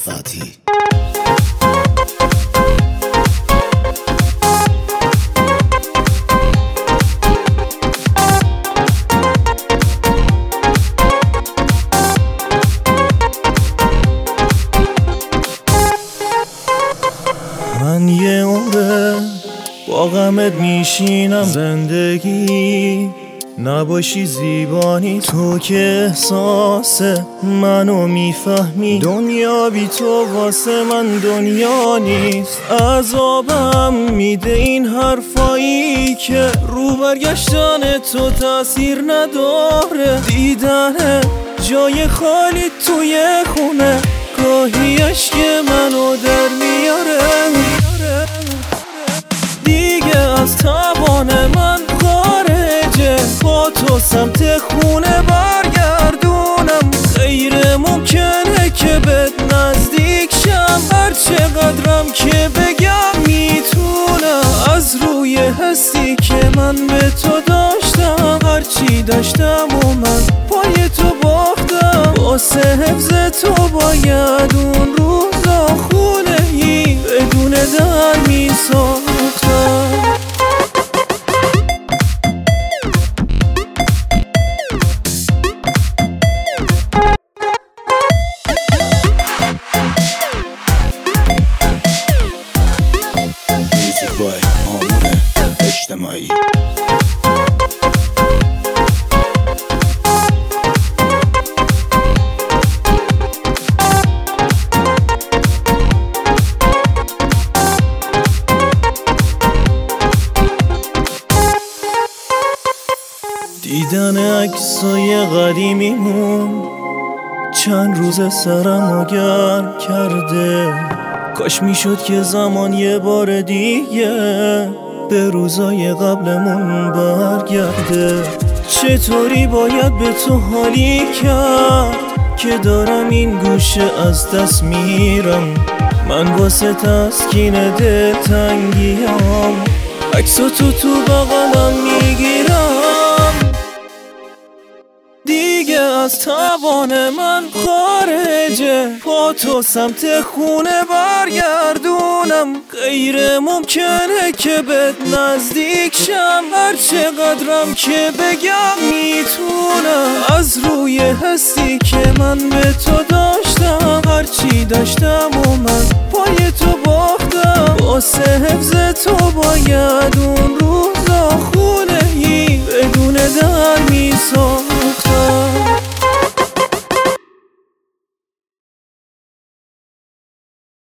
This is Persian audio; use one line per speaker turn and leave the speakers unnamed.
فتحی.
من یه عمره با غمت میشینم زندگی نباشی زیبانی تو که احساس منو میفهمی دنیا بی تو واسه من دنیا نیست عذابم میده این حرفایی که رو برگشتن تو تاثیر نداره دیدن جای خالی توی خونه گاهی اشک منو در میاره دیگه از توان من خارجه با تو سمت خونه برگردونم غیر ممکنه که بهت نزدیک شم هر چقدرم که بگم میتونم از روی حسی که من به تو داشتم هرچی داشتم و من پای تو باختم واسه حفظ تو باید اون روزا خونه‌ای بدون در میساختم
میوزیک بای آمونه اجتماعی.
دیدن عکسای قدیمیمون چند روز سرمو گرم کرده کاش میشد که زمان یه بار دیگه به روزای قبلمون برگرده چطوری باید به تو حالی کرد که دارم این گوشه از دست میرم من واسه تسکین دلتنگیام عکسا تو بغلم میگیرم دیگه از توان من خارجه با تو سمت خونه برگردونم غیر ممکنه که بهت نزدیک شم هر چقدرم که بگم میتونم از روی حسی که من به تو داشتم هرچی داشتم و من پای تو باختم واسه حفظ تو باید اون روزا خونه‌ای بدون در میساختم